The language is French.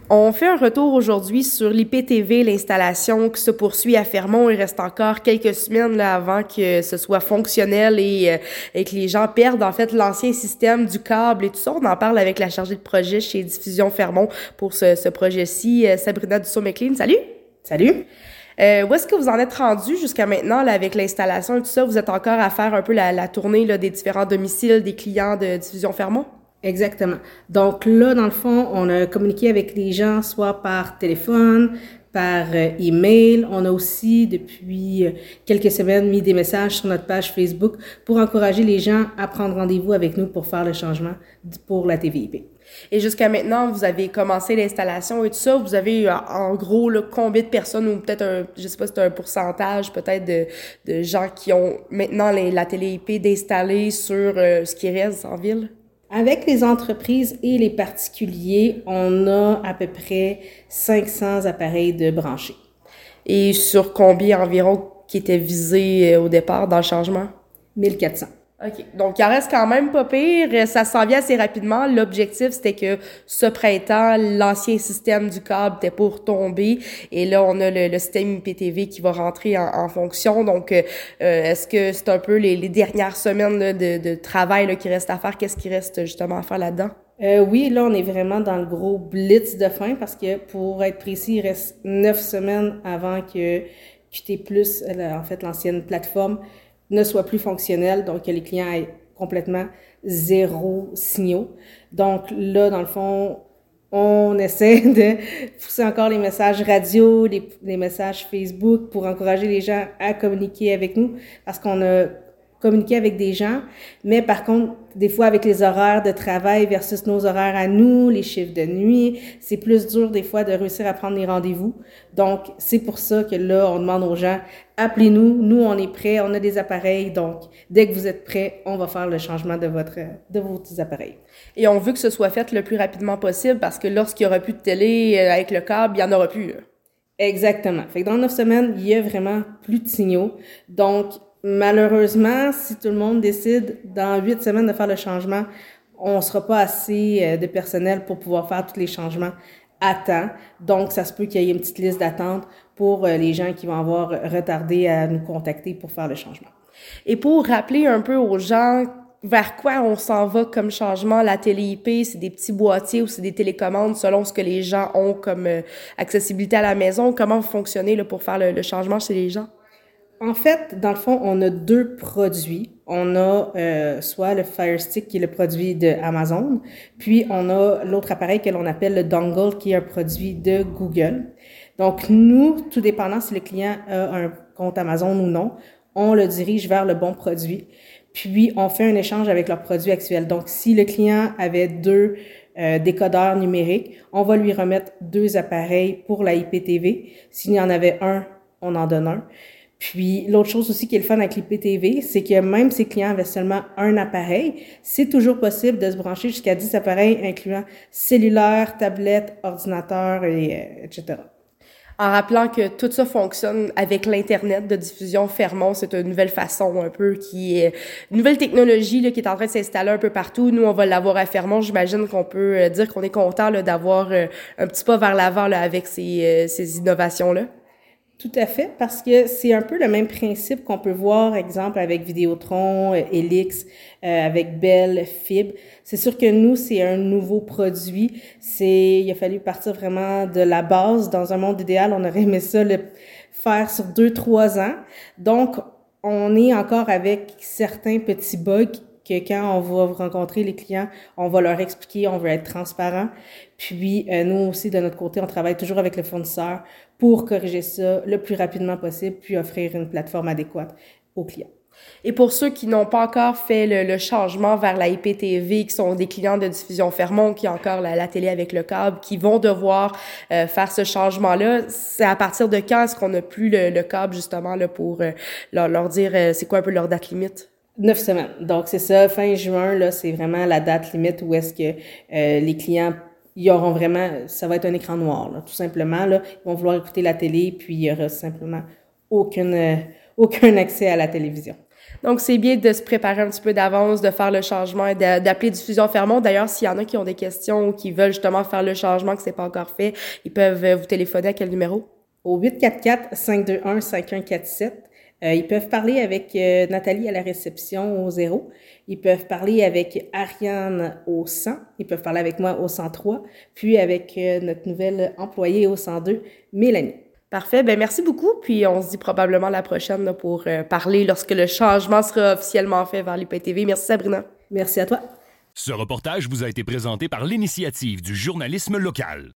On fait un retour aujourd'hui sur l'IPTV, l'installation qui se poursuit à Fermont. Il reste encore quelques semaines là, avant que ce soit fonctionnel et que les gens perdent en fait l'ancien système du câble et tout ça. On en parle avec la chargée de projet chez Diffusion Fermont pour ce projet-ci, Sabrina Dussault-McLean. Salut! Salut! Où est-ce que vous en êtes rendu jusqu'à maintenant là, avec l'installation et tout ça? Vous êtes encore à faire un peu la tournée là, des différents domiciles des clients de Diffusion Fermont? Exactement. Donc là, dans le fond, on a communiqué avec les gens soit par téléphone, par email. On a aussi, depuis quelques semaines, mis des messages sur notre page Facebook pour encourager les gens à prendre rendez-vous avec nous pour faire le changement pour la TVIP. Et jusqu'à maintenant, vous avez commencé l'installation et tout ça. Vous avez en gros là, combien de personnes ou peut-être je sais pas si c'est un pourcentage peut-être de gens qui ont maintenant la télé IP d'installer sur ce qui reste en ville? Avec les entreprises et les particuliers, on a à peu près 500 appareils de branchés. Et sur combien environ qui étaient visés au départ dans le changement? 1400. OK. Donc, il en reste quand même pas pire. Ça s'en vient assez rapidement. L'objectif, c'était que ce printemps, l'ancien système du câble était pour tomber. Et là, on a le système IPTV qui va rentrer en fonction. Donc, est-ce que c'est un peu les dernières semaines là, de travail là, qui reste à faire? Qu'est-ce qui reste justement à faire là-dedans? Oui, là, on est vraiment dans le gros blitz de fin parce que, pour être précis, il reste 9 semaines avant que QT+, en fait, l'ancienne plateforme, ne soit plus fonctionnel, donc que les clients aient complètement zéro signaux. Donc là, dans le fond, on essaie de pousser encore les messages radio, les messages Facebook pour encourager les gens à communiquer avec nous parce qu'on a communiqué avec des gens, mais par contre, des fois avec les horaires de travail versus nos horaires à nous, les chiffres de nuit, c'est plus dur des fois de réussir à prendre les rendez-vous. Donc, c'est pour ça que là, on demande aux gens, appelez-nous, nous on est prêts, on a des appareils, donc dès que vous êtes prêts, on va faire le changement de vos petits appareils. Et on veut que ce soit fait le plus rapidement possible parce que lorsqu'il y aura plus de télé avec le câble, il y en aura plus. Exactement. Fait que dans 9 semaines, il y a vraiment plus de signaux. Donc, malheureusement, si tout le monde décide dans 8 semaines de faire le changement, on sera pas assez de personnel pour pouvoir faire tous les changements à temps. Donc, ça se peut qu'il y ait une petite liste d'attente pour les gens qui vont avoir retardé à nous contacter pour faire le changement. Et pour rappeler un peu aux gens vers quoi on s'en va comme changement, la télé IP, c'est des petits boîtiers ou c'est des télécommandes selon ce que les gens ont comme accessibilité à la maison. Comment vous fonctionnez là, pour faire le changement chez les gens? En fait, dans le fond, on a deux produits. On a soit le Fire Stick qui est le produit de Amazon, puis on a l'autre appareil que l'on appelle le dongle qui est un produit de Google. Donc nous, tout dépendant si le client a un compte Amazon ou non, on le dirige vers le bon produit. Puis on fait un échange avec leur produit actuel. Donc si le client avait deux décodeurs numériques, on va lui remettre deux appareils pour la IPTV. S'il y en avait un, on en donne un. Puis, l'autre chose aussi qui est le fun avec l'IPTV, c'est que même si les clients avaient seulement un appareil, c'est toujours possible de se brancher jusqu'à 10 appareils, incluant cellulaire, tablette, ordinateur, etc. En rappelant que tout ça fonctionne avec l'Internet de diffusion Fermont, c'est une nouvelle façon un peu qui est une nouvelle technologie là, qui est en train de s'installer un peu partout. Nous, on va l'avoir à Fermont. J'imagine qu'on peut dire qu'on est content là, d'avoir un petit pas vers l'avant là, avec ces innovations-là. Tout à fait, parce que c'est un peu le même principe qu'on peut voir, exemple, avec Vidéotron, Helix, avec Bell, Fibre. C'est sûr que nous, c'est un nouveau produit. Il a fallu partir vraiment de la base. Dans un monde idéal, on aurait aimé ça le faire sur 2-3 ans. Donc, on est encore avec certains petits bugs que quand on va rencontrer les clients, on va leur expliquer, on veut être transparent. Puis, nous aussi, de notre côté, on travaille toujours avec le fournisseur pour corriger ça le plus rapidement possible, puis offrir une plateforme adéquate aux clients. Et pour ceux qui n'ont pas encore fait le changement vers la IPTV, qui sont des clients de diffusion Fermont, qui ont encore la télé avec le câble, qui vont devoir faire ce changement-là, c'est à partir de quand est-ce qu'on n'a plus le câble, justement, là, pour leur dire c'est quoi un peu leur date limite? 9 semaines. Donc, c'est ça, fin juin, là, c'est vraiment la date limite où est-ce que les clients, ils auront vraiment, ça va être un écran noir, là, tout simplement, là. Ils vont vouloir écouter la télé, puis il y aura simplement aucun accès à la télévision. Donc, c'est bien de se préparer un petit peu d'avance, de faire le changement et d'appeler Diffusion Fermont. D'ailleurs, s'il y en a qui ont des questions ou qui veulent justement faire le changement, que c'est pas encore fait, ils peuvent vous téléphoner à quel numéro? Au 844-521-5147. Ils peuvent parler avec Nathalie à la réception au 0. Ils peuvent parler avec Ariane au 100. Ils peuvent parler avec moi au 103. Puis avec notre nouvelle employée au 102, Mélanie. Parfait. Ben merci beaucoup. Puis on se dit probablement la prochaine là, pour parler lorsque le changement sera officiellement fait vers l'IPTV. Merci Sabrina. Merci à toi. Ce reportage vous a été présenté par l'Initiative du journalisme local.